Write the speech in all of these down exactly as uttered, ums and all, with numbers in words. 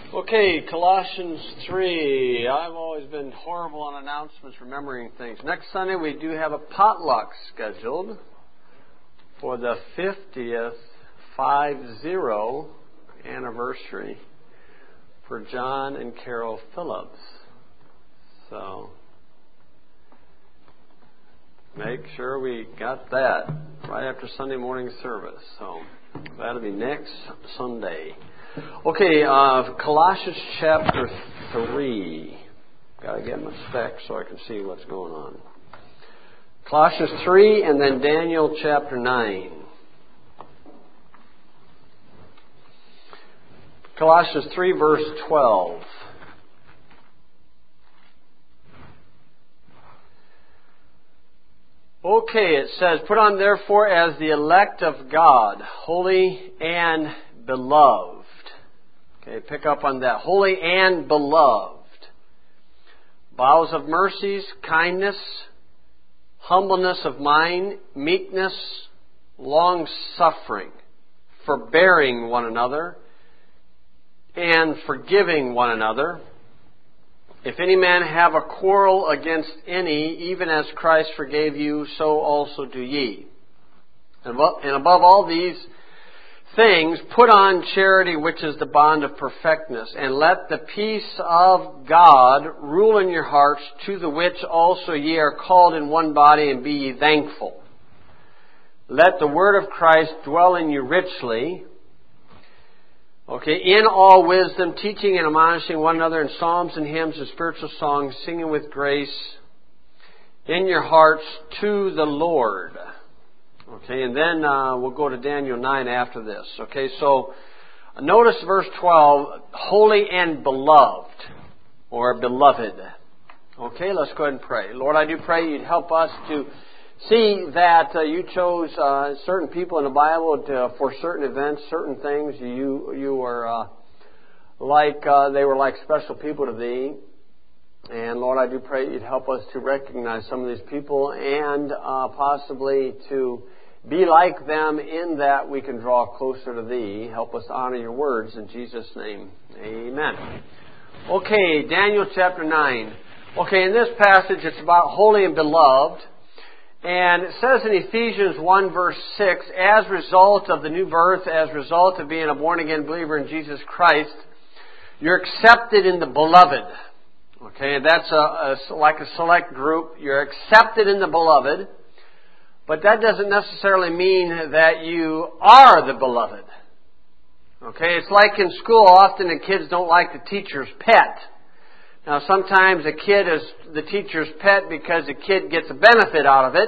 Okay, Colossians three. I've always been horrible on announcements, remembering things. Next Sunday we do have a potluck scheduled for the fiftieth five zero anniversary for John and Carol Phillips. So make sure we got that right after Sunday morning service. So that'll be next Sunday. Okay, uh, Colossians chapter three. Got to get my specs so I can see what's going on. Colossians three and then Daniel chapter nine. Colossians three verse twelve. Okay, it says, "Put on therefore as the elect of God, holy and beloved." Okay, pick up on that. Holy and beloved. Bowels of mercies, kindness, humbleness of mind, meekness, long-suffering, forbearing one another, and forgiving one another. If any man have a quarrel against any, even as Christ forgave you, so also do ye. And above all these things, put on charity, which is the bond of perfectness, and let the peace of God rule in your hearts, to the which also ye are called in one body, and be ye thankful. Let the word of Christ dwell in you richly, okay, in all wisdom, teaching and admonishing one another in psalms and hymns and spiritual songs, singing with grace in your hearts to the Lord. Okay, and then uh, we'll go to Daniel nine after this. Okay, so notice verse twelve, holy and beloved, or beloved. Okay, let's go ahead and pray. Lord, I do pray you'd help us to see that uh, you chose uh, certain people in the Bible to, for certain events, certain things. You you were uh, like uh, they were like special people to thee. And Lord, I do pray you'd help us to recognize some of these people and uh, possibly to be like them, in that we can draw closer to thee. Help us honor your words in Jesus' name. Amen. Okay, Daniel chapter nine. Okay, in this passage it's about holy and beloved. And it says in Ephesians one verse six, as a result of the new birth, as a result of being a born-again believer in Jesus Christ, you're accepted in the beloved. Okay, that's a, a, like a select group. You're accepted in the beloved. But that doesn't necessarily mean that you are the beloved. Okay, it's like in school, often the kids don't like the teacher's pet. Now sometimes a kid is the teacher's pet because the kid gets a benefit out of it.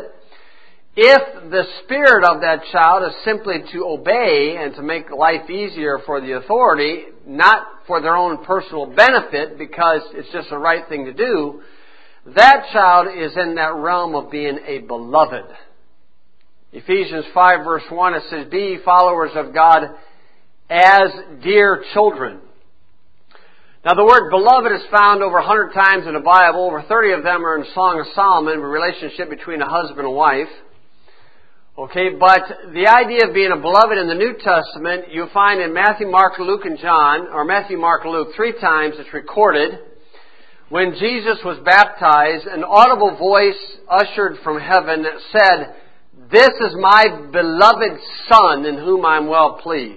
If the spirit of that child is simply to obey and to make life easier for the authority, not for their own personal benefit because it's just the right thing to do, that child is in that realm of being a beloved. Ephesians five verse one, it says, be ye followers of God as dear children. Now the word beloved is found over one hundred times in the Bible. Over thirty of them are in Song of Solomon, a relationship between a husband and wife. Okay, but the idea of being a beloved in the New Testament, you'll find in Matthew, Mark, Luke, and John, or Matthew, Mark, Luke, three times it's recorded. When Jesus was baptized, an audible voice ushered from heaven said, "This is my beloved Son, in whom I am well pleased."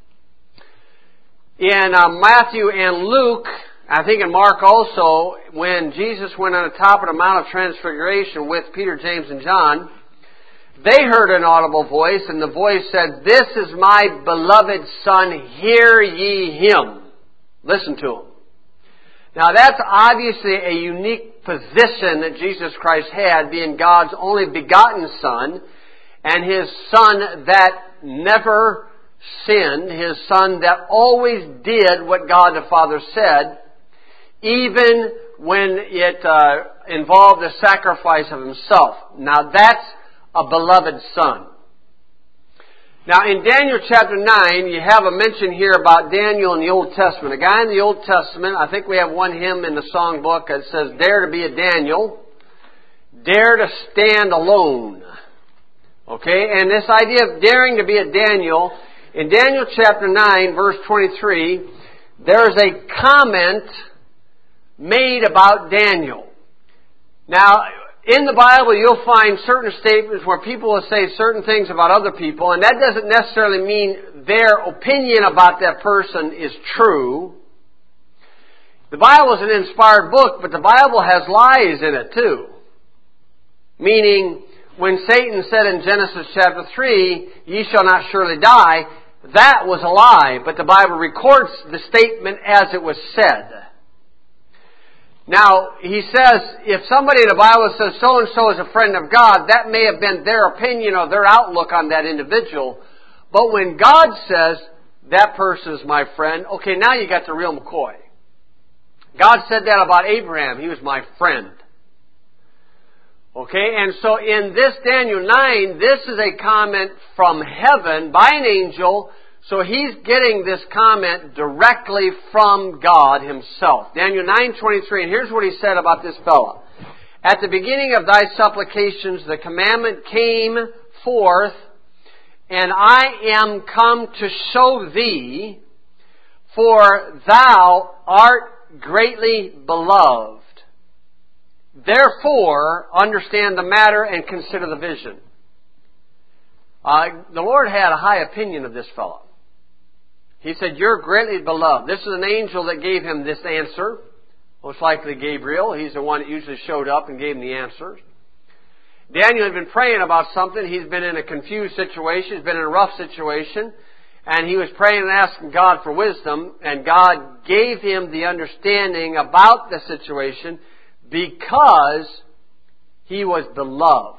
In uh, Matthew and Luke, I think in Mark also, when Jesus went on the top of the Mount of Transfiguration with Peter, James, and John, they heard an audible voice, and the voice said, "This is my beloved Son, hear ye him." Listen to him. Now that's obviously a unique position that Jesus Christ had, being God's only begotten Son, and His Son that never sinned, His Son that always did what God the Father said, even when it uh, involved the sacrifice of Himself. Now that's a beloved Son. Now in Daniel chapter nine, you have a mention here about Daniel in the Old Testament. A guy in the Old Testament, I think we have one hymn in the songbook that says, "Dare to be a Daniel, dare to stand alone." Okay, and this idea of daring to be a Daniel, in Daniel chapter nine, verse twenty-three, there's a comment made about Daniel. Now, in the Bible, you'll find certain statements where people will say certain things about other people, and that doesn't necessarily mean their opinion about that person is true. The Bible is an inspired book, but the Bible has lies in it too. Meaning, when Satan said in Genesis chapter three, "Ye shall not surely die," that was a lie, but the Bible records the statement as it was said. Now, he says, if somebody in the Bible says so-and-so is a friend of God, that may have been their opinion or their outlook on that individual. But when God says, that person is my friend, okay, now you got the real McCoy. God said that about Abraham. He was my friend. Okay, and so in this Daniel nine, this is a comment from heaven by an angel. So he's getting this comment directly from God Himself. Daniel nine twenty-three, and here's what he said about this fellow. At the beginning of thy supplications, the commandment came forth, and I am come to show thee, for thou art greatly beloved. Therefore, understand the matter and consider the vision. Uh, the Lord had a high opinion of this fellow. He said, "You're greatly beloved." This is an angel that gave him this answer. Most likely Gabriel. He's the one that usually showed up and gave him the answers. Daniel had been praying about something. He's been in a confused situation. He's been in a rough situation. And he was praying and asking God for wisdom. And God gave him the understanding about the situation because he was beloved.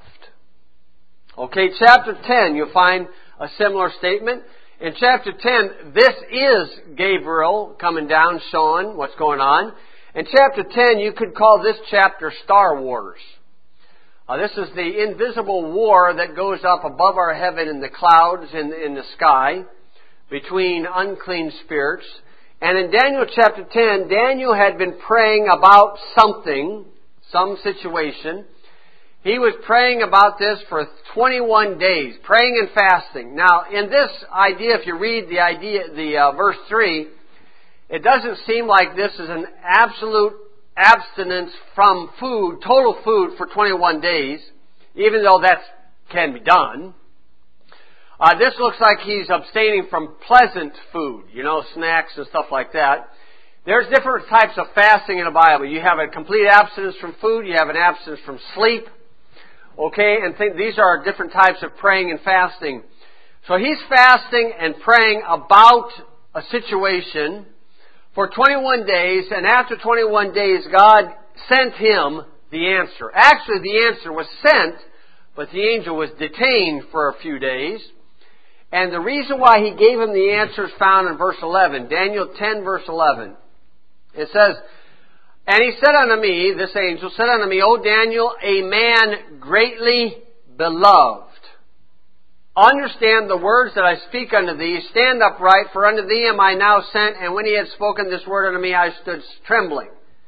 Okay, chapter ten, you'll find a similar statement. In chapter ten, this is Gabriel coming down, showing what's going on. In chapter ten, you could call this chapter Star Wars. Uh, this is the invisible war that goes up above our heaven in the clouds, in, in the sky, between unclean spirits. And in Daniel chapter ten, Daniel had been praying about something, some situation. He was praying about this for twenty-one days, praying and fasting. Now, in this idea, if you read the idea, the uh, verse three, it doesn't seem like this is an absolute abstinence from food, total food for twenty-one days, even though that can be done. Uh, this looks like he's abstaining from pleasant food, you know, snacks and stuff like that. There's different types of fasting in the Bible. You have a complete abstinence from food, you have an abstinence from sleep. Okay, and th- these are different types of praying and fasting. So he's fasting and praying about a situation for twenty-one days, and after twenty-one days, God sent him the answer. Actually, the answer was sent, but the angel was detained for a few days. And the reason why he gave him the answer is found in verse eleven. Daniel ten, verse eleven. It says, "And he said unto me," this angel said unto me, "O Daniel, a man greatly beloved. Understand the words that I speak unto thee. Stand upright, for unto thee am I now sent." And when he had spoken this word unto me, I stood trembling.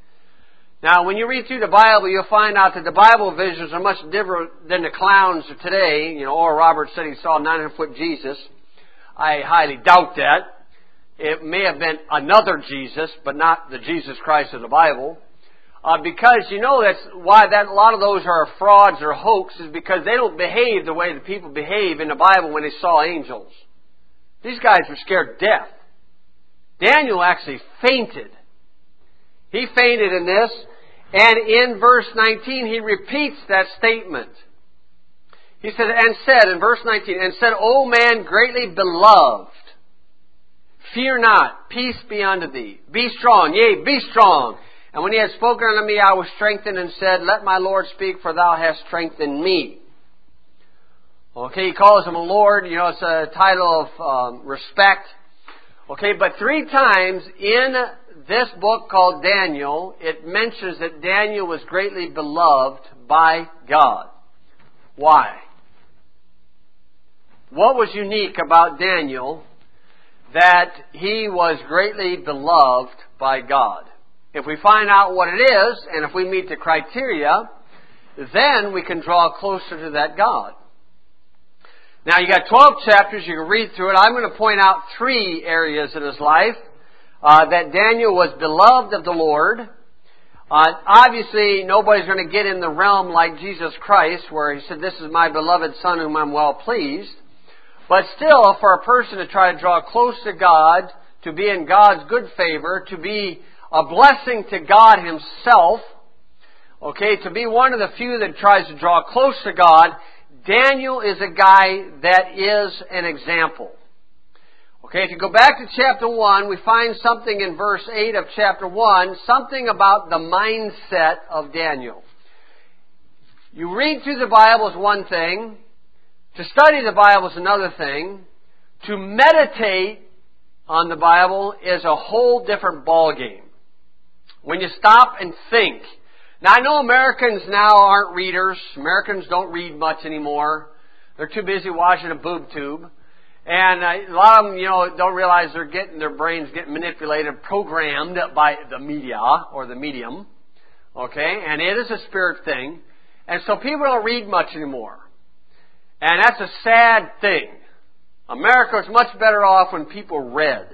Now, when you read through the Bible, you'll find out that the Bible visions are much different than the clowns of today. You know, Oral Roberts said he saw a nine hundred foot Jesus. I highly doubt that. It may have been another Jesus, but not the Jesus Christ of the Bible. Uh, because you know that's why that a lot of those are frauds or hoaxes, because they don't behave the way the people behave in the Bible when they saw angels. These guys were scared to death. Daniel actually fainted. He fainted in this, and in verse nineteen he repeats that statement. He said, and said, in verse nineteen, and said, "O man greatly beloved, fear not, peace be unto thee. Be strong, yea, be strong. And when he had spoken unto me, I was strengthened, and said, Let my Lord speak, for thou hast strengthened me." Okay, he calls him a Lord. You know, it's a title of um, respect. Okay, but three times in this book called Daniel, it mentions that Daniel was greatly beloved by God. Why? What was unique about Daniel that he was greatly beloved by God? If we find out what it is, and if we meet the criteria, then we can draw closer to that God. Now, you got twelve chapters. You can read through it. I'm going to point out three areas in his life. uh, that Daniel was beloved of the Lord. Uh, obviously, nobody's going to get in the realm like Jesus Christ, where He said, "This is my beloved Son whom I'm well pleased." But still, for a person to try to draw close to God, to be in God's good favor, to be a blessing to God Himself, okay, to be one of the few that tries to draw close to God, Daniel is a guy that is an example. Okay, if you go back to chapter one, we find something in verse eight of chapter one, something about the mindset of Daniel. You read through the Bible is one thing. To study the Bible is another thing. To meditate on the Bible is a whole different ballgame. When you stop and think. Now, I know Americans now aren't readers. Americans don't read much anymore. They're too busy watching a boob tube. And a lot of them, you know, don't realize they're getting their brains getting manipulated, programmed by the media or the medium. Okay? And it is a spirit thing. And so people don't read much anymore. And that's a sad thing. America was much better off when people read.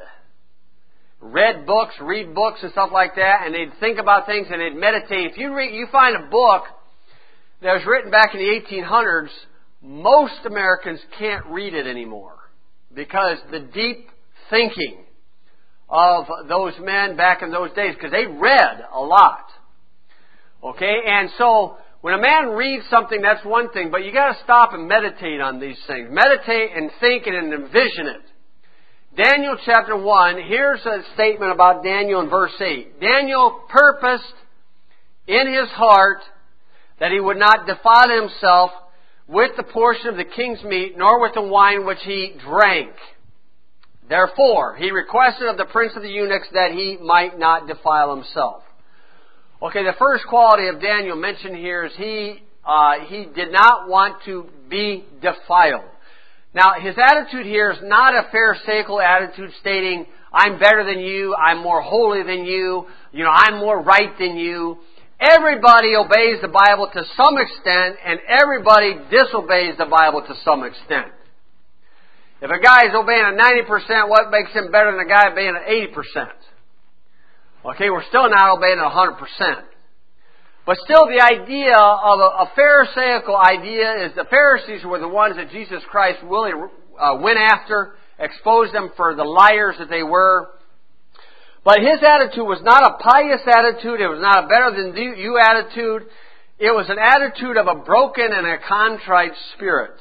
Read books, read books and stuff like that, and they'd think about things and they'd meditate. If you read, you find a book that was written back in the eighteen hundreds, most Americans can't read it anymore. Because the deep thinking of those men back in those days, because they read a lot. Okay, and so when a man reads something, that's one thing, but you got to stop and meditate on these things. Meditate and think and envision it. Daniel chapter one, here's a statement about Daniel in verse eight. Daniel purposed in his heart that he would not defile himself with the portion of the king's meat, nor with the wine which he drank. Therefore, he requested of the prince of the eunuchs that he might not defile himself. Okay, the first quality of Daniel mentioned here is he uh, he did not want to be defiled. Now, his attitude here is not a pharisaical attitude stating, "I'm better than you, I'm more holy than you, you know, I'm more right than you." Everybody obeys the Bible to some extent, and everybody disobeys the Bible to some extent. If a guy is obeying at ninety percent, what makes him better than a guy obeying at eighty percent? Okay, we're still not obeying at one hundred percent. But still, the idea of a, a Pharisaical idea is the Pharisees were the ones that Jesus Christ really uh, went after, exposed them for the liars that they were. But his attitude was not a pious attitude. It was not a better than you attitude. It was an attitude of a broken and a contrite spirit.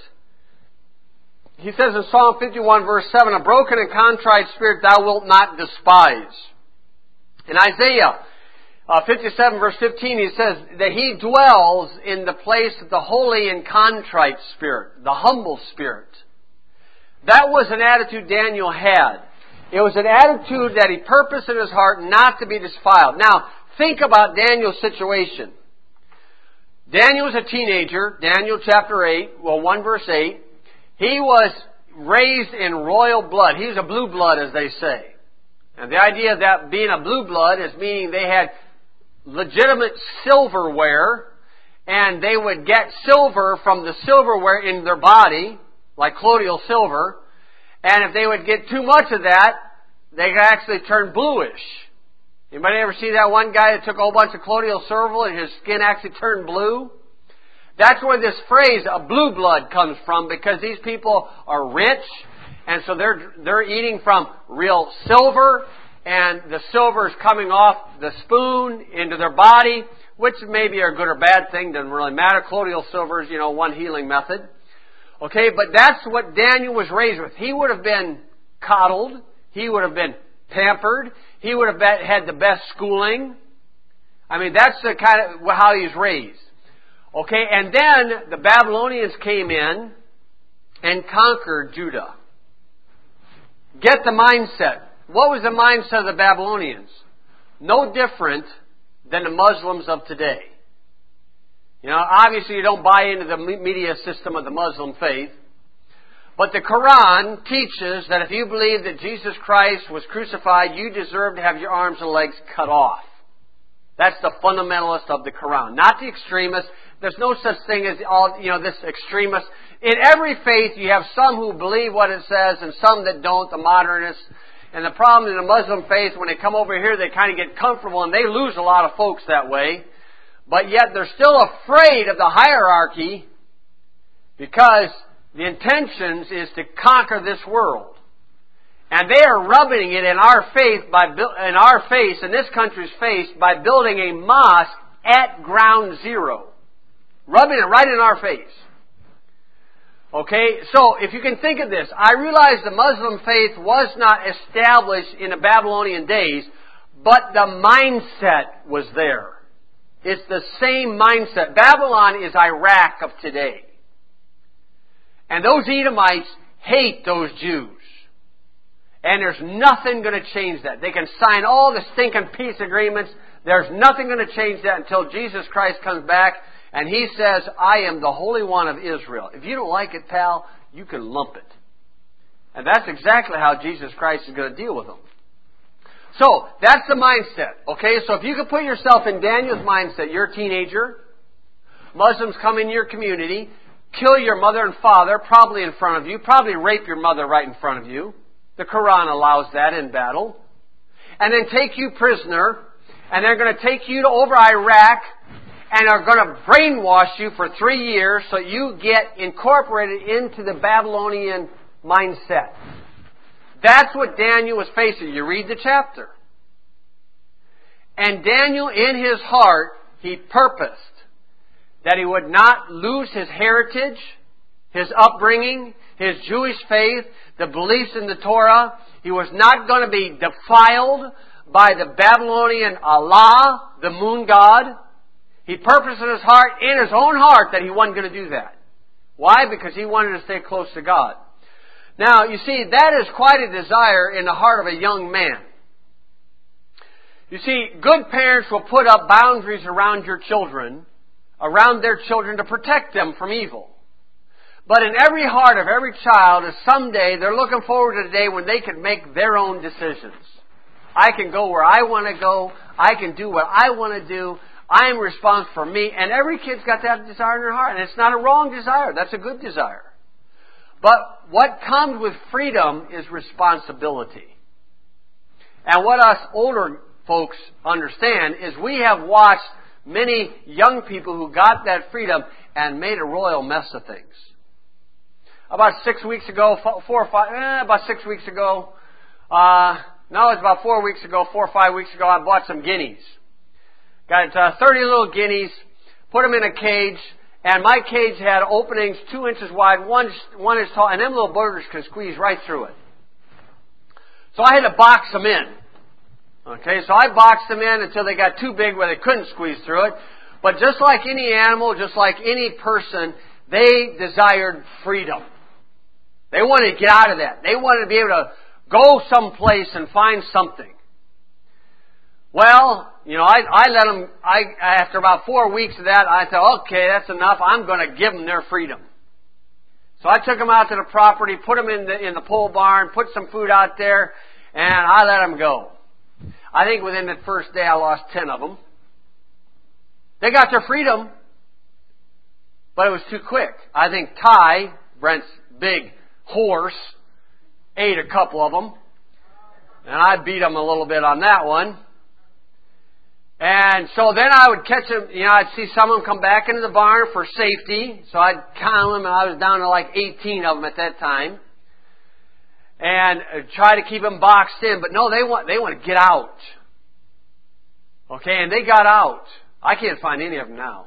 He says in Psalm fifty-one verse seven, "A broken and contrite spirit thou wilt not despise." In Isaiah uh, fifty-seven verse fifteen, he says that he dwells in the place of the holy and contrite spirit, the humble spirit. That was an attitude Daniel had. It was an attitude that he purposed in his heart not to be defiled. Now, think about Daniel's situation. Daniel was a teenager, Daniel chapter eight, well one verse eight. He was raised in royal blood. He was a blue blood, as they say. And the idea of that being a blue blood is meaning they had legitimate silverware, and they would get silver from the silverware in their body, like colloidal silver. And if they would get too much of that, they could actually turn bluish. Anybody ever see that one guy that took a whole bunch of colloidal silver and his skin actually turned blue? That's where this phrase, a blue blood, comes from, because these people are rich, and so they're they're eating from real silver, and the silver is coming off the spoon into their body, which may be a good or bad thing, doesn't really matter. Colloidal silver is, you know, one healing method. Okay, but that's what Daniel was raised with. He would have been coddled. He would have been pampered. He would have been, had the best schooling. I mean, that's the kind of how he was raised. Okay, and then the Babylonians came in and conquered Judah. Get the mindset. What was the mindset of the Babylonians? No different than the Muslims of today. You know, obviously you don't buy into the media system of the Muslim faith. But the Quran teaches that if you believe that Jesus Christ was crucified, you deserve to have your arms and legs cut off. That's the fundamentalist of the Quran, not the extremist. There's no such thing as all, you know, this extremist. In every faith, you have some who believe what it says and some that don't, the modernists. And the problem in the Muslim faith, when they come over here, they kind of get comfortable and they lose a lot of folks that way. But yet they're still afraid of the hierarchy because the intentions is to conquer this world. And they are rubbing it in our faith by in our face, in this country's face, by building a mosque at ground zero. Rubbing it right in our face. Okay, so if you can think of this, I realize the Muslim faith was not established in the Babylonian days, but the mindset was there. It's the same mindset. Babylon is Iraq of today. And those Edomites hate those Jews. And there's nothing going to change that. They can sign all the stinking peace agreements. There's nothing going to change that until Jesus Christ comes back and He says, I am the Holy One of Israel. If you don't like it, pal, you can lump it. And that's exactly how Jesus Christ is going to deal with them. So, that's the mindset. Okay, so if you could put yourself in Daniel's mindset, you're a teenager, Muslims come in your community, kill your mother and father, probably in front of you, probably rape your mother right in front of you. The Quran allows that in battle. And then take you prisoner, and they're going to take you to over Iraq, and are going to brainwash you for three years so you get incorporated into the Babylonian mindset. That's what Daniel was facing. You read the chapter. And Daniel, in his heart, he purposed that he would not lose his heritage, his upbringing, his Jewish faith, the beliefs in the Torah. He was not going to be defiled by the Babylonian Allah, the moon god. He purposed in his heart, in his own heart, that he wasn't going to do that. Why? Because he wanted to stay close to God. Now, you see, that is quite a desire in the heart of a young man. You see, good parents will put up boundaries around your children, around their children, to protect them from evil. But in every heart of every child is someday they're looking forward to the day when they can make their own decisions. I can go where I want to go. I can do what I want to do. I am responsible for me. And every kid's got that desire in their heart. And it's not a wrong desire. That's a good desire. But what comes with freedom is responsibility. And what us older folks understand is we have watched many young people who got that freedom and made a royal mess of things. About six weeks ago, four or five, eh, about six weeks ago, uh, no, it's about four weeks ago, four or five weeks ago, I bought some guineas. Got uh, thirty little guineas, put them in a cage, and my cage had openings two inches wide, one, one inch tall, and them little burgers could squeeze right through it. So I had to box them in. Okay, so I boxed them in until they got too big where they couldn't squeeze through it. But just like any animal, just like any person, they desired freedom. They wanted to get out of that. They wanted to be able to go someplace and find something. Well, you know, I, I let them, I, after about four weeks of that, I thought, okay, that's enough. I'm going to give them their freedom. So I took them out to the property, put them in the, in the pole barn, put some food out there, and I let them go. I think within the first day I lost ten of them. They got their freedom, but it was too quick. I think Ty, Brent's big horse, ate a couple of them, and I beat him a little bit on that one. And so then I would catch them, you know, I'd see some of them come back into the barn for safety. So I'd count them, and I was down to like eighteen of them at that time. And try to keep them boxed in. But no, they want, they want to get out. Okay, and they got out. I can't find any of them now.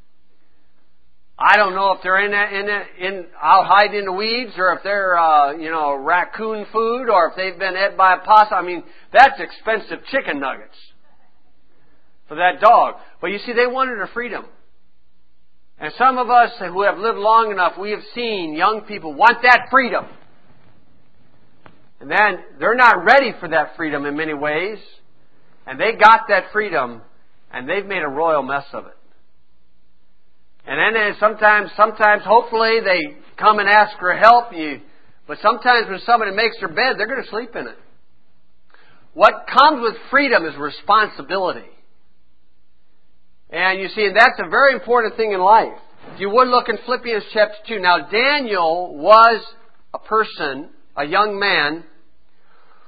I don't know if they're in that, in that, in, out hiding in the weeds, or if they're, uh, you know, raccoon food, or if they've been ate by a possum. I mean, that's expensive chicken nuggets for that dog. But you see, they wanted their freedom. And some of us who have lived long enough, we have seen young people want that freedom. And then they're not ready for that freedom in many ways. And they got that freedom, and they've made a royal mess of it. And then sometimes, sometimes, hopefully, they come and ask for help. You, but sometimes when somebody makes their bed, they're going to sleep in it. What comes with freedom is responsibility. And you see, and that's a very important thing in life. If you would look in Philippians chapter two. Now, Daniel was a person, a young man,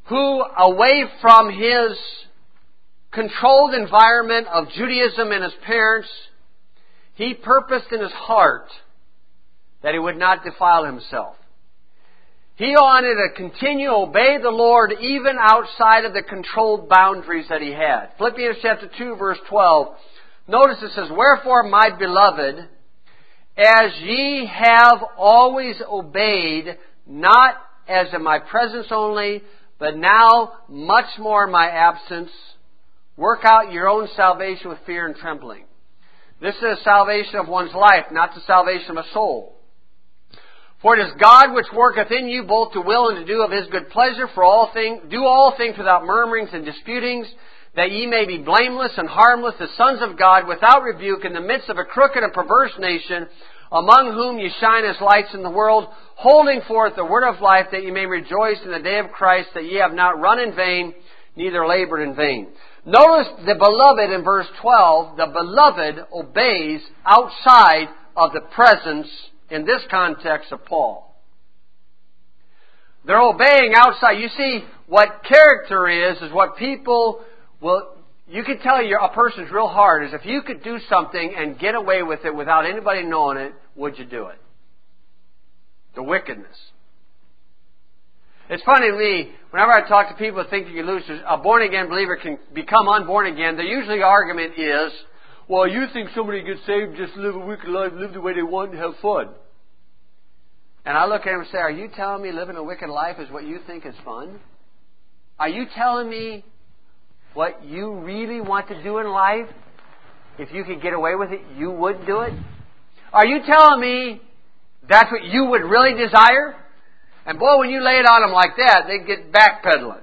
who, away from his controlled environment of Judaism and his parents, he purposed in his heart that he would not defile himself. He wanted to continue to obey the Lord even outside of the controlled boundaries that he had. Philippians chapter two, verse twelve. Notice it says, "Wherefore, my beloved, as ye have always obeyed, not as in my presence only, but now much more in my absence, work out your own salvation with fear and trembling." This is the salvation of one's life, not the salvation of a soul. "For it is God which worketh in you both to will and to do of His good pleasure, for all things, do all things without murmurings and disputings, that ye may be blameless and harmless, the sons of God, without rebuke, in the midst of a crooked and perverse nation, among whom ye shine as lights in the world, holding forth the word of life, that ye may rejoice in the day of Christ, that ye have not run in vain, neither labored in vain." Notice the beloved in verse twelve. The beloved obeys outside of the presence, in this context, of Paul. They're obeying outside. You see, what character is, is what people will... You can tell you're, a person's real hard is if you could do something and get away with it without anybody knowing it, would you do it? The wickedness. It's funny to me, whenever I talk to people who think you can lose, a born-again believer can become unborn again, the usually argument is, well, you think somebody gets saved, just live a wicked life, live the way they want and have fun. And I look at him and say, are you telling me living a wicked life is what you think is fun? Are you telling me what you really want to do in life, if you could get away with it, you would do it? Are you telling me that's what you would really desire? And boy, when you lay it on them like that, they get backpedaling.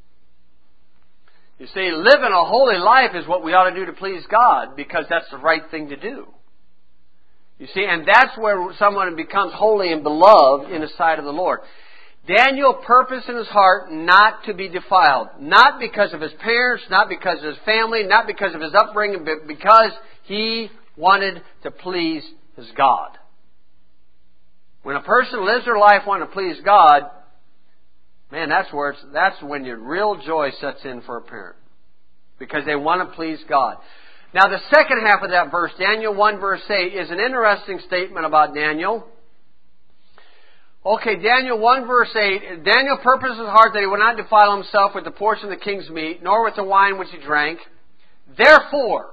You see, living a holy life is what we ought to do to please God, because that's the right thing to do. You see, and that's where someone becomes holy and beloved in the sight of the Lord. Daniel purposed in his heart not to be defiled. Not because of his parents, not because of his family, not because of his upbringing, but because he wanted to please his God. When a person lives their life wanting to please God, man, that's where it's, that's when your real joy sets in for a parent. Because they want to please God. Now the second half of that verse, Daniel one verse eight, is an interesting statement about Daniel. Okay, Daniel one verse eight, Daniel purposed in his heart that he would not defile himself with the portion of the king's meat, nor with the wine which he drank. Therefore,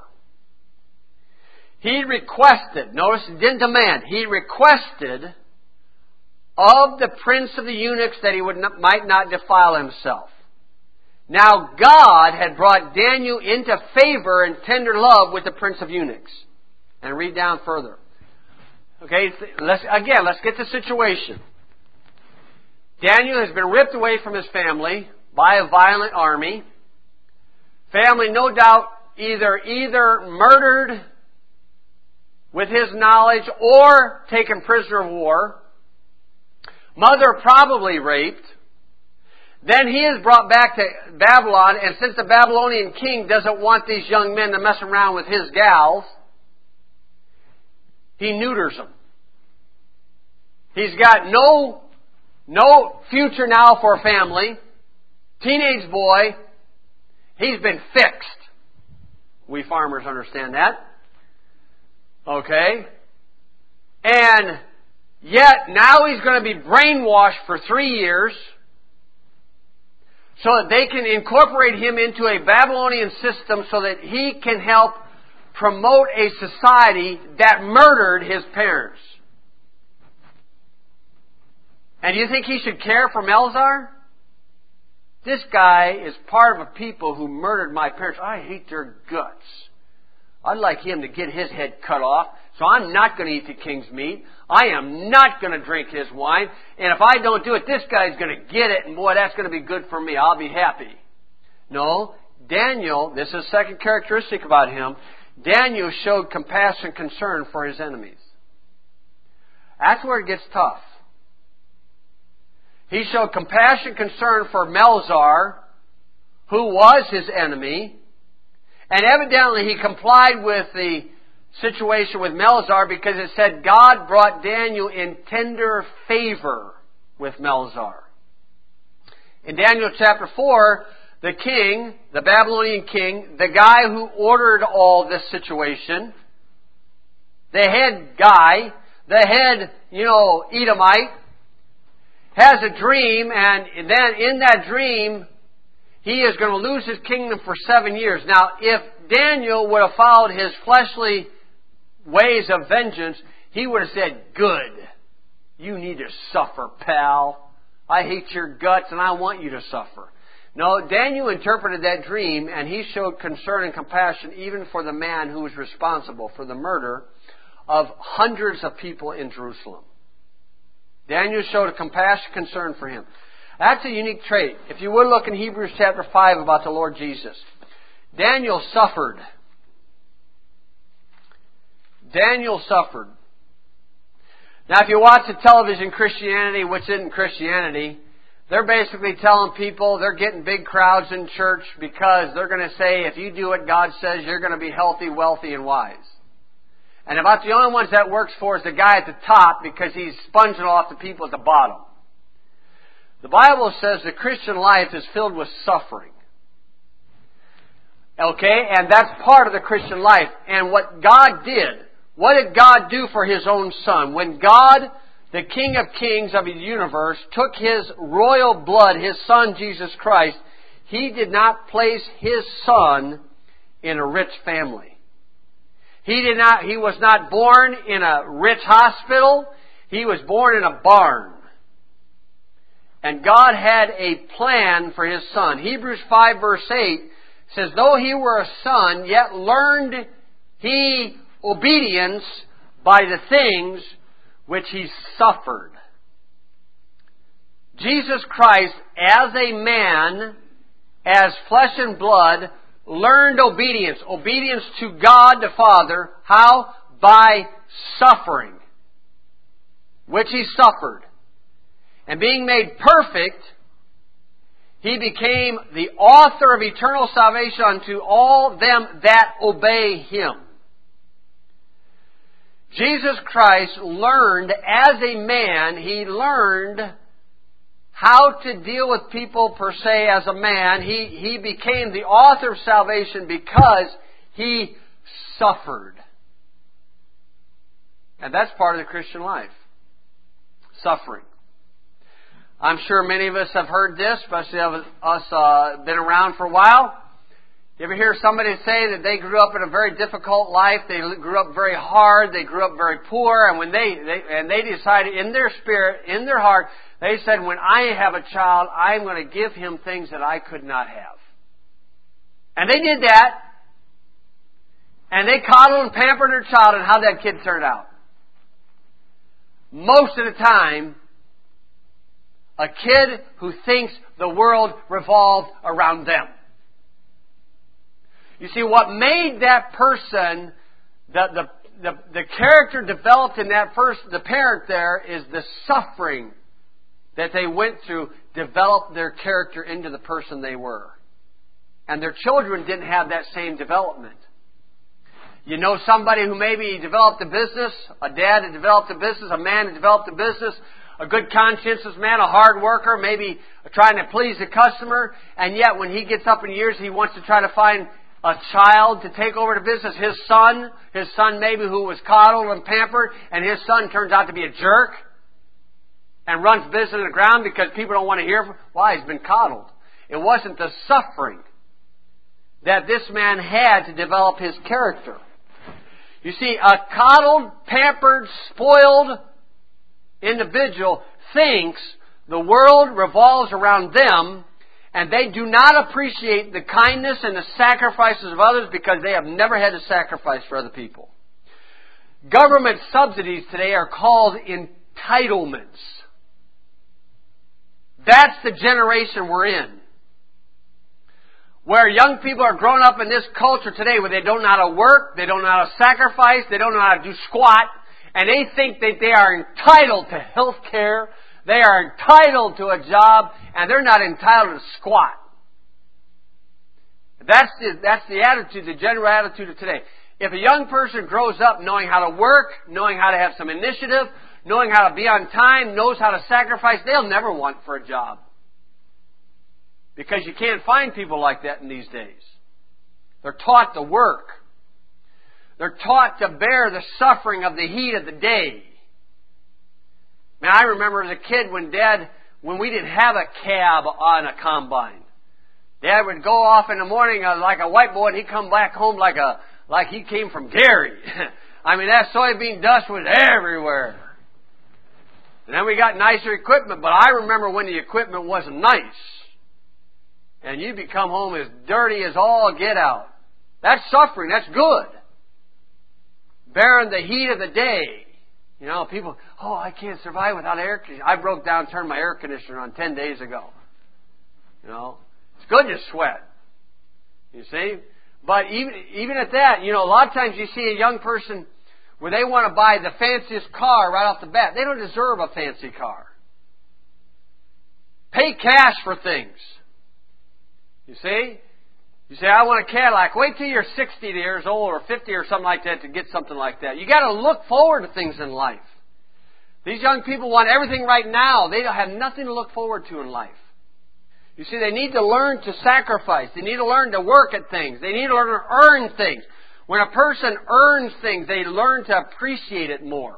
he requested, notice he didn't demand, he requested of the prince of the eunuchs that he would not, might not defile himself. Now God had brought Daniel into favor and tender love with the prince of eunuchs. And read down further. Okay, let's, again, let's get the situation. Daniel has been ripped away from his family by a violent army. Family, no doubt, either either murdered with his knowledge or taken prisoner of war. Mother probably raped. Then he is brought back to Babylon, and since the Babylonian king doesn't want these young men to mess around with his gals, he neuters them. He's got no, no future now for a family. Teenage boy. He's been fixed. We farmers understand that. Okay. And yet now he's going to be brainwashed for three years so that they can incorporate him into a Babylonian system so that he can help promote a society that murdered his parents. And you think he should care for Melzar? This guy is part of a people who murdered my parents. I hate their guts. I'd like him to get his head cut off, so I'm not going to eat the king's meat. I am not going to drink his wine. And if I don't do it, this guy's going to get it, and boy, that's going to be good for me. I'll be happy. No, Daniel, this is a second characteristic about him, Daniel showed compassion and concern for his enemies. That's where it gets tough. He showed compassion and concern for Melzar, who was his enemy. And evidently he complied with the situation with Melzar because it said God brought Daniel in tender favor with Melzar. In Daniel chapter four, the king, the Babylonian king, the guy who ordered all this situation, the head guy, the head, you know, Edomite, has a dream, and then in that dream, he is going to lose his kingdom for seven years. Now, if Daniel would have followed his fleshly ways of vengeance, he would have said, good. You need to suffer, pal. I hate your guts and I want you to suffer. No, Daniel interpreted that dream and he showed concern and compassion even for the man who was responsible for the murder of hundreds of people in Jerusalem. Daniel showed a compassion, concern for him. That's a unique trait. If you would look in Hebrews chapter five about the Lord Jesus. Daniel suffered. Daniel suffered. Now if you watch the television Christianity, which isn't Christianity, they're basically telling people they're getting big crowds in church because they're going to say if you do what God says, you're going to be healthy, wealthy, and wise. And about the only ones that works for is the guy at the top because he's sponging off the people at the bottom. The Bible says the Christian life is filled with suffering. Okay? And that's part of the Christian life. And what God did, what did God do for His own Son? When God, the King of Kings of the universe, took His royal blood, His Son Jesus Christ, He did not place His Son in a rich family. He did not, He was not born in a rich hospital. He was born in a barn. And God had a plan for His Son. Hebrews five verse eight says, though He were a son, yet learned He obedience by the things which He suffered. Jesus Christ, as a man, as flesh and blood, learned obedience. Obedience to God the Father. How? By suffering. Which He suffered. And being made perfect, He became the author of eternal salvation unto all them that obey Him. Jesus Christ learned as a man, He learned how to deal with people per se as a man. He, he became the author of salvation because He suffered. And that's part of the Christian life. Suffering. I'm sure many of us have heard this, especially of us uh, been around for a while. You ever hear somebody say that they grew up in a very difficult life, they grew up very hard, they grew up very poor, and when they, they and they decided in their spirit, in their heart, they said, when I have a child, I'm going to give him things that I could not have. And they did that. And they coddled and pampered their child, and how that kid turned out. Most of the time, a kid who thinks the world revolves around them. You see, what made that person, the, the, the, the character developed in that person, the parent there, is the suffering that they went through, developed their character into the person they were. And their children didn't have that same development. You know somebody who maybe developed a business, a dad that developed a business, a man that developed a business, a good conscientious man, a hard worker, maybe trying to please the customer, and yet when he gets up in years, he wants to try to find a child to take over the business, his son, his son maybe who was coddled and pampered, and his son turns out to be a jerk and runs business to the ground because people don't want to hear from, why, he's been coddled. It wasn't the suffering that this man had to develop his character. You see, a coddled, pampered, spoiled individual thinks the world revolves around them, and they do not appreciate the kindness and the sacrifices of others because they have never had to sacrifice for other people. Government subsidies today are called entitlements. That's the generation we're in. Where young people are growing up in this culture today where they don't know how to work, they don't know how to sacrifice, they don't know how to do squat, and they think that they are entitled to health care, they are entitled to a job, and they're not entitled to squat. That's the, that's the attitude, the general attitude of today. If a young person grows up knowing how to work, knowing how to have some initiative, knowing how to be on time, knows how to sacrifice, they'll never want for a job. Because you can't find people like that in these days. They're taught to work. They're taught to bear the suffering of the heat of the day. Man, I remember as a kid when Dad, when we didn't have a cab on a combine. Dad would go off in the morning uh, like a white boy, and he'd come back home like a like he came from Gary. I mean, that soybean dust was everywhere. And then we got nicer equipment, but I remember when the equipment wasn't nice. And you'd be come home as dirty as all get out. That's suffering. That's good. Bearing the heat of the day. You know, people, oh, I can't survive without air conditioning. I broke down, turned my air conditioner on ten days ago. You know, it's good to sweat. You see? But even, even at that, you know, a lot of times you see a young person where they want to buy the fanciest car right off the bat. They don't deserve a fancy car. Pay cash for things. You see? You say, I want a Cadillac. Wait till you're sixty years old or fifty or something like that to get something like that. You got to look forward to things in life. These young people want everything right now. They have nothing to look forward to in life. You see, they need to learn to sacrifice. They need to learn to work at things. They need to learn to earn things. When a person earns things, they learn to appreciate it more.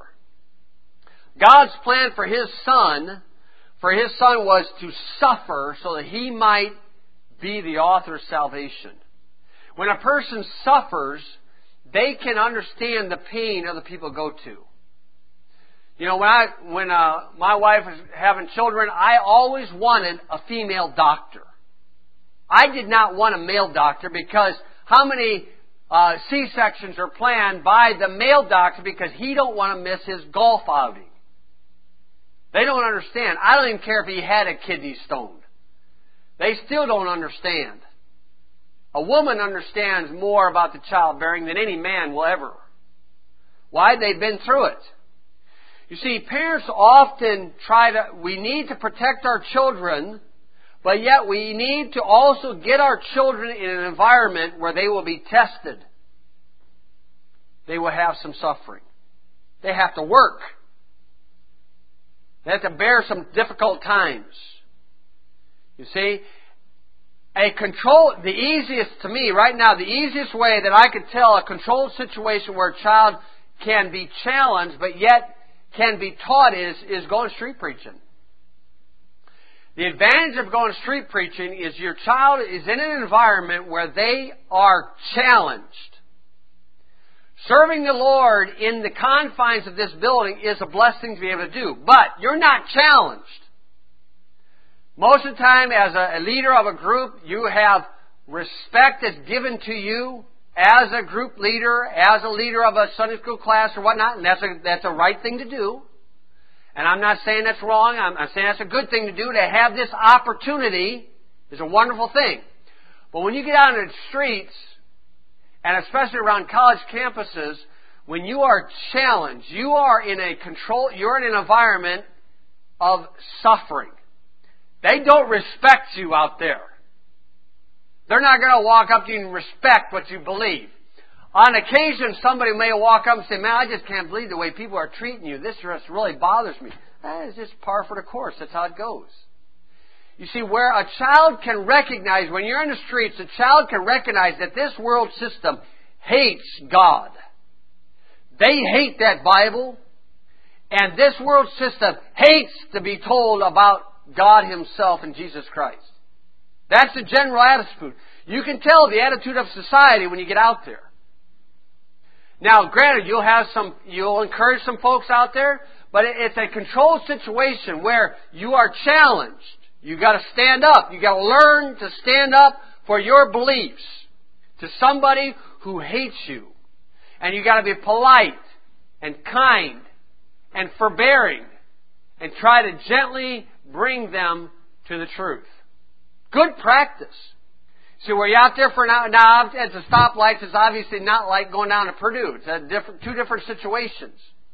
God's plan for His Son, for His Son was to suffer so that He might be the author of salvation. When a person suffers, they can understand the pain other people go to. You know, when I when uh, my wife was having children, I always wanted a female doctor. I did not want a male doctor because how many uh, C-sections are planned by the male doctor because he don't want to miss his golf outing. They don't understand. I don't even care if he had a kidney stone. They still don't understand. A woman understands more about the childbearing than any man will ever. Why? They've been through it. You see, parents often try to, we need to protect our children, but yet we need to also get our children in an environment where they will be tested. They will have some suffering. They have to work. They have to bear some difficult times. You see, a control, the easiest to me right now, the easiest way that I could tell a controlled situation where a child can be challenged but yet can be taught is, is going street preaching. The advantage of going street preaching is your child is in an environment where they are challenged. Serving the Lord in the confines of this building is a blessing to be able to do, but you're not challenged. Most of the time, as a leader of a group, you have respect that's given to you as a group leader, as a leader of a Sunday school class or whatnot, and that's a, that's a right thing to do. And I'm not saying that's wrong. I'm, I'm saying that's a good thing to do. To have this opportunity is a wonderful thing. But when you get out into the streets, and especially around college campuses, when you are challenged, you are in a control, you're in an environment of suffering. They don't respect you out there. They're not going to walk up to you and respect what you believe. On occasion, somebody may walk up and say, man, I just can't believe the way people are treating you. This just really bothers me. That is just par for the course. That's how it goes. You see, where a child can recognize, when you're in the streets, a child can recognize that this world system hates God. They hate that Bible. And this world system hates to be told about God Himself and Jesus Christ. That's the general attitude. You can tell the attitude of society when you get out there. Now, granted, you'll have some, you'll encourage some folks out there, but it's a controlled situation where you are challenged. You got to stand up. You got to learn to stand up for your beliefs to somebody who hates you, and you got to be polite and kind and forbearing, and try to gently bring them to the truth. Good practice. See, where you're out there for now, now at the stoplights, it's obviously not like going down to Purdue. It's a different, two different situations.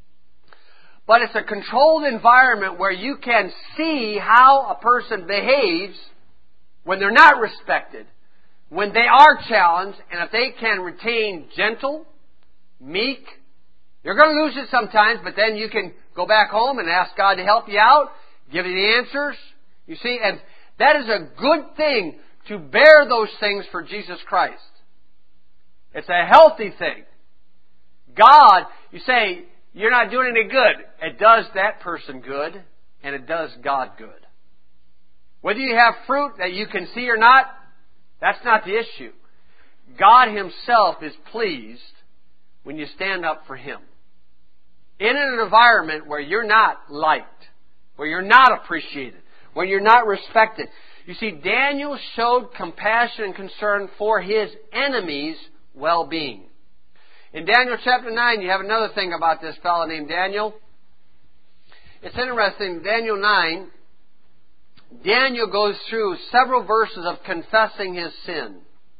But it's a controlled environment where you can see how a person behaves when they're not respected, when they are challenged, and if they can retain gentle, meek. You're going to lose it sometimes, but then you can go back home and ask God to help you out, give you the answers. You see, and That is a good thing to bear those things for Jesus Christ. It's a healthy thing. God, you say, you're not doing any good. It does that person good, and it does God good. Whether you have fruit that you can see or not, that's not the issue. God Himself is pleased when you stand up for Him. In an environment where you're not liked, where you're not appreciated, where you're not respected. You see, Daniel showed compassion and concern for his enemies' well-being. In Daniel chapter nine, you have another thing about this fellow named Daniel. It's interesting, Daniel nine, Daniel goes through several verses of confessing his sin.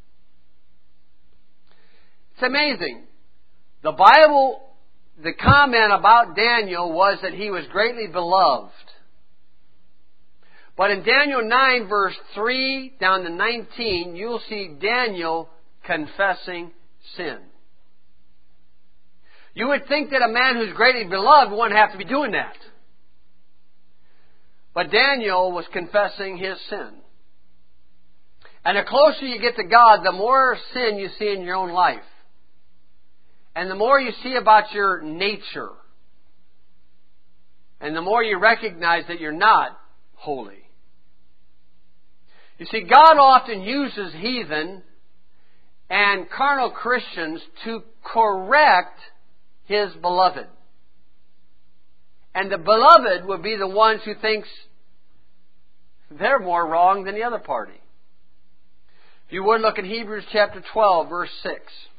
It's amazing. The Bible, the comment about Daniel was that he was greatly beloved. But in Daniel nine, verse three down to nineteen, you'll see Daniel confessing sin. You would think that a man who's greatly beloved wouldn't have to be doing that. But Daniel was confessing his sin. And the closer you get to God, the more sin you see in your own life. And the more you see about your nature. And the more you recognize that you're not holy. You see, God often uses heathen and carnal Christians to correct His beloved. And the beloved would be the ones who thinks they're more wrong than the other party. If you would look at Hebrews chapter twelve, verse six.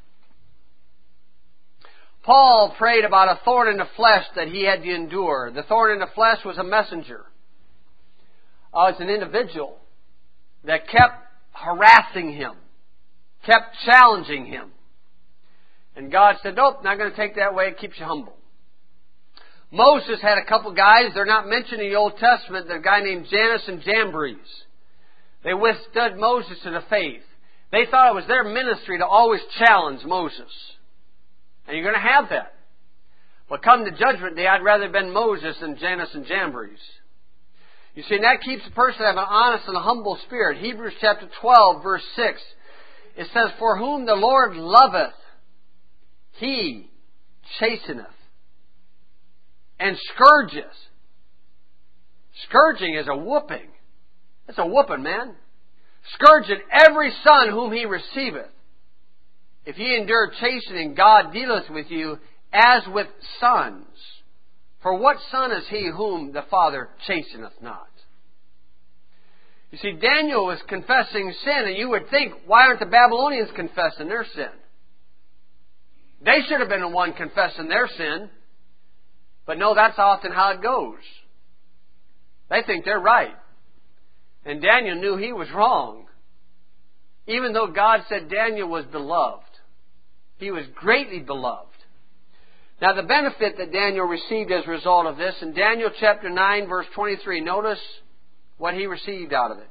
Paul prayed about a thorn in the flesh that he had to endure. The thorn in the flesh was a messenger. Uh, it's an individual that kept harassing him, kept challenging him. And God said, nope, not going to take that way. It keeps you humble. Moses had a couple guys. They're not mentioned in the Old Testament. There's a guy named Jannes and Jambres. They withstood Moses to the faith. They thought it was their ministry to always challenge Moses. And you're going to have that. But come to Judgment Day, I'd rather have been Moses than Jannes and Jambres. You see, and that keeps a person to have an honest and a humble spirit. Hebrews chapter twelve, verse six. It says, for whom the Lord loveth, He chasteneth and scourges. Scourging is a whooping. It's a whooping, man. Scourging every son whom He receiveth. If ye endure chastening, God dealeth with you as with sons. For what son is he whom the Father chasteneth not? You see, Daniel was confessing sin, and you would think, why aren't the Babylonians confessing their sin? They should have been the one confessing their sin. But no, that's often how it goes. They think they're right. And Daniel knew he was wrong. Even though God said Daniel was beloved. He was greatly beloved. Now the benefit that Daniel received as a result of this, in Daniel chapter nine, verse twenty-three, notice what he received out of it.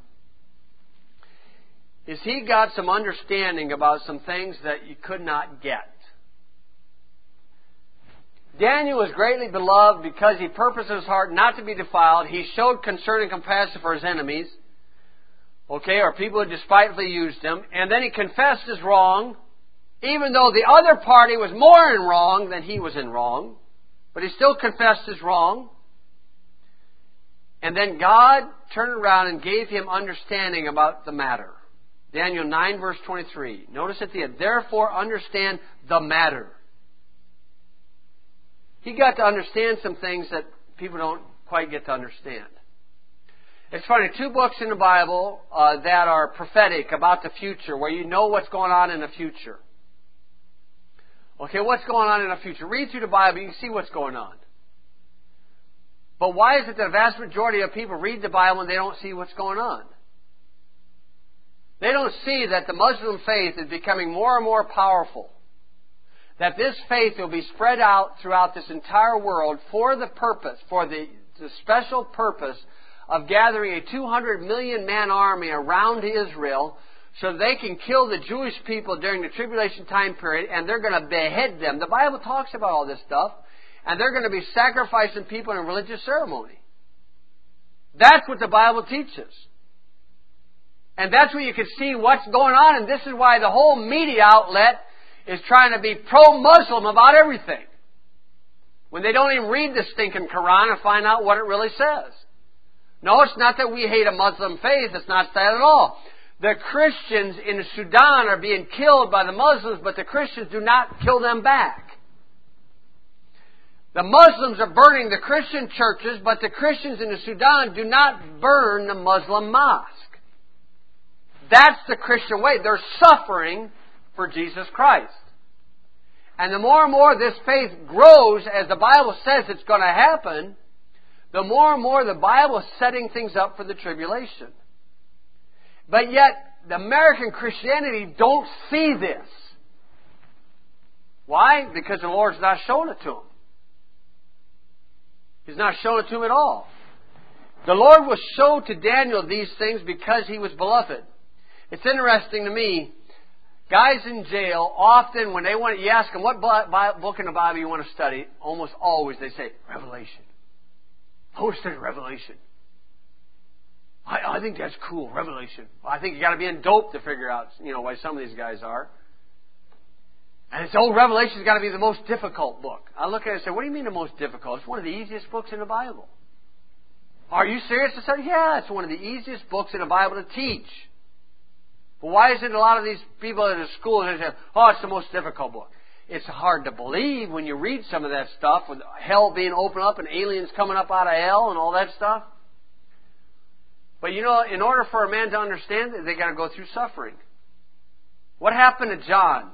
Is he got some understanding about some things that you could not get. Daniel was greatly beloved because he purposed in his heart not to be defiled. He showed concern and compassion for his enemies, okay, or people who despitefully used him. And then he confessed his wrong, even though the other party was more in wrong than he was in wrong. But he still confessed his wrong. And then God turned around and gave him understanding about the matter. Daniel nine, verse twenty-three. Notice at the end, therefore understand the matter. He got to understand some things that people don't quite get to understand. It's funny, two books in the Bible uh, that are prophetic about the future, where you know what's going on in the future. Okay, what's going on in the future? Read through the Bible, you can see what's going on. But why is it that the vast majority of people read the Bible and they don't see what's going on? They don't see that the Muslim faith is becoming more and more powerful. That this faith will be spread out throughout this entire world for the purpose, for the, the special purpose of gathering a two hundred million man army around Israel so they can kill the Jewish people during the tribulation time period, and they're going to behead them. The Bible talks about all this stuff, and they're going to be sacrificing people in a religious ceremony. That's what the Bible teaches. And that's where you can see what's going on, and this is why the whole media outlet is trying to be pro-Muslim about everything. When they don't even read the stinking Quran and find out what it really says. No, it's not that we hate a Muslim faith. It's not that at all. The Christians in Sudan are being killed by the Muslims, but the Christians do not kill them back. The Muslims are burning the Christian churches, but the Christians in the Sudan do not burn the Muslim mosque. That's the Christian way. They're suffering for Jesus Christ. And the more and more this faith grows, as the Bible says it's going to happen, the more and more the Bible is setting things up for the tribulation. But yet, the American Christianity don't see this. Why? Because the Lord's not showing it to them. He's not showing it to them at all. The Lord will show to Daniel these things because he was beloved. It's interesting to me, guys in jail, often when they want, you ask them, what book in the Bible you want to study? Almost always they say, Revelation. I want to study Revelation. I, I think that's cool, Revelation. Well, I think you got to be in dope to figure out, you know, why some of these guys are. And it's, oh, Revelation's got to be the most difficult book. I look at it and say, what do you mean the most difficult? It's one of the easiest books in the Bible. Are you serious? I said, yeah, it's one of the easiest books in the Bible to teach. But why is it a lot of these people in the schools they say, oh, it's the most difficult book? It's hard to believe when you read some of that stuff with hell being opened up and aliens coming up out of hell and all that stuff. But you know, in order for a man to understand it, they got to go through suffering. What happened to John?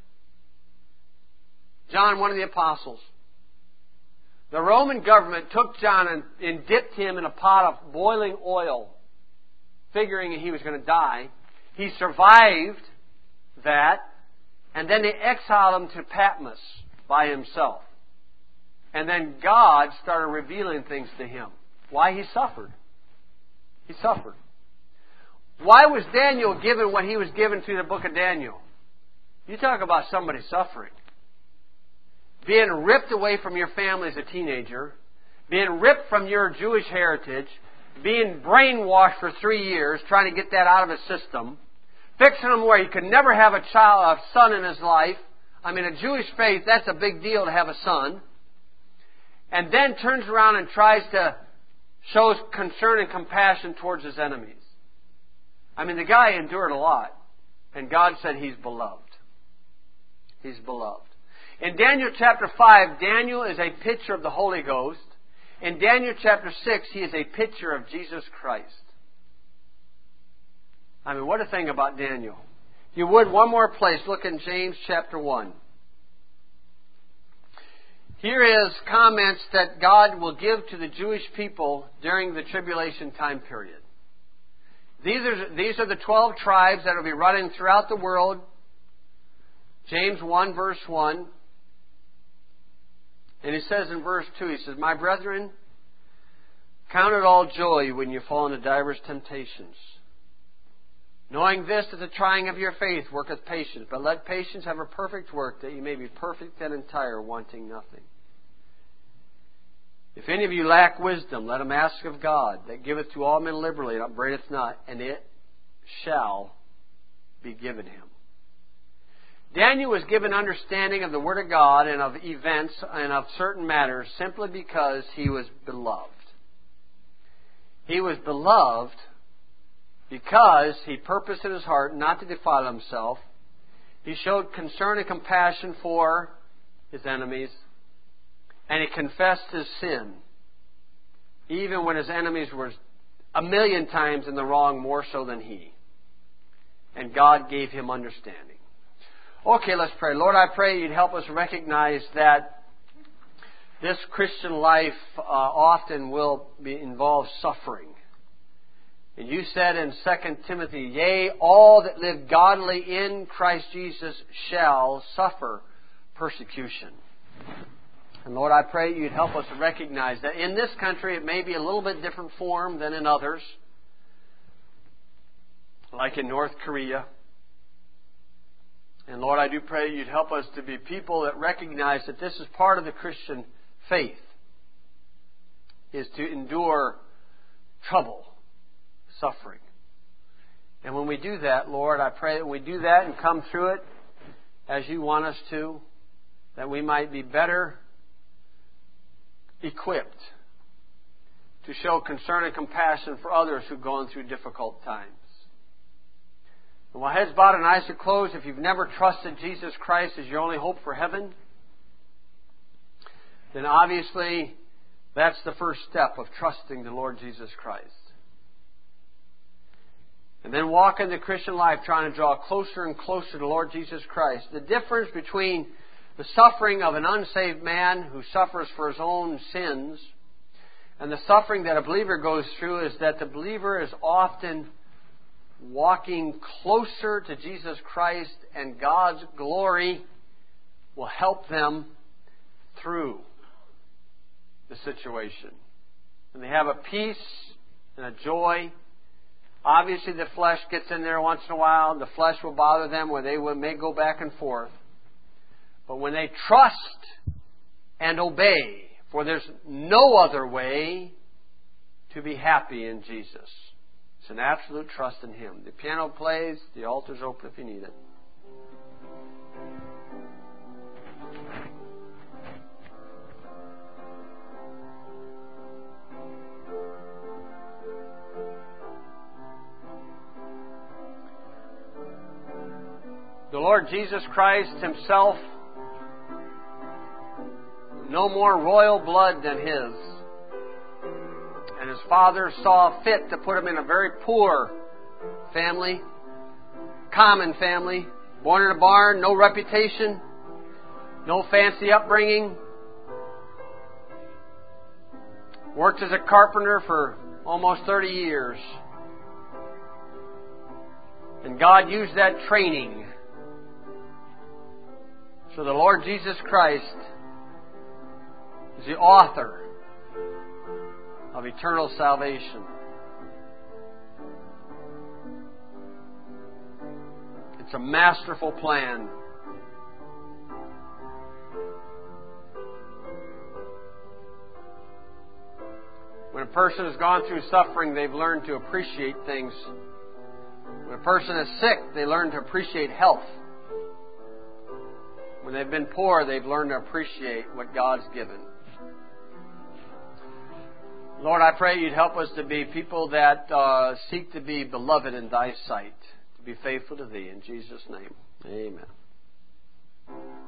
John, one of the apostles. The Roman government took John and, and dipped him in a pot of boiling oil, figuring he was going to die. He survived that, and then they exiled him to Patmos by himself. And then God started revealing things to him. Why he suffered. He suffered. Why was Daniel given what he was given through the book of Daniel? You talk about somebody suffering. Being ripped away from your family as a teenager, being ripped from your Jewish heritage, being brainwashed for three years, trying to get that out of his system, fixing him where he could never have a child, a son in his life. I mean, a Jewish faith, that's a big deal to have a son. And then turns around and tries to show concern and compassion towards his enemies. I mean, the guy endured a lot. And God said he's beloved. He's beloved. In Daniel chapter five, Daniel is a picture of the Holy Ghost. In Daniel chapter six, he is a picture of Jesus Christ. I mean, what a thing about Daniel. If you would, one more place, look in James chapter one. Here is comments that God will give to the Jewish people during the tribulation time period. These are, these are the twelve tribes that will be running throughout the world. James one verse one. And he says in verse two, he says, My brethren, count it all joy when you fall into divers temptations. Knowing this, that the trying of your faith worketh patience. But let patience have a perfect work, that you may be perfect and entire, wanting nothing. If any of you lack wisdom, let him ask of God, that giveth to all men liberally, and upbraideth not, and it shall be given him. Daniel was given understanding of the Word of God and of events and of certain matters simply because he was beloved. He was beloved because he purposed in his heart not to defile himself. He showed concern and compassion for his enemies. And he confessed his sin, even when his enemies were a million times in the wrong, more so than he. And God gave him understanding. Okay, let's pray. Lord, I pray you'd help us recognize that this Christian life uh, often will be, involve suffering. And you said in Second Timothy, Yea, all that live godly in Christ Jesus shall suffer persecution. And Lord, I pray you'd help us recognize that in this country it may be a little bit different form than in others, like in North Korea. And Lord, I do pray you'd help us to be people that recognize that this is part of the Christian faith, is to endure trouble, suffering. And when we do that, Lord, I pray that we do that and come through it as You want us to, that we might be better equipped to show concern and compassion for others who are going through difficult times. And while heads bowed and eyes are closed, if you've never trusted Jesus Christ as your only hope for heaven, then obviously that's the first step of trusting the Lord Jesus Christ. And then walk in the Christian life trying to draw closer and closer to the Lord Jesus Christ. The difference between the suffering of an unsaved man who suffers for his own sins and the suffering that a believer goes through is that the believer is often walking closer to Jesus Christ, and God's glory will help them through the situation. And they have a peace and a joy. Obviously, the flesh gets in there once in a while. The flesh will bother them where they may go back and forth. But when they trust and obey, for there's no other way to be happy in Jesus. It's an absolute trust in Him. The piano plays, the altar's open if you need it. The Lord Jesus Christ Himself, no more royal blood than His. And His Father saw fit to put Him in a very poor family, common family, born in a barn, no reputation, no fancy upbringing. Worked as a carpenter for almost thirty years. And God used that training. So the Lord Jesus Christ is the author of eternal salvation. It's a masterful plan. When a person has gone through suffering, they've learned to appreciate things. When a person is sick, they learn to appreciate health. When they've been poor, they've learned to appreciate what God's given. Lord, I pray You'd help us to be people that uh, seek to be beloved in Thy sight, to be faithful to Thee. In Jesus' name, amen.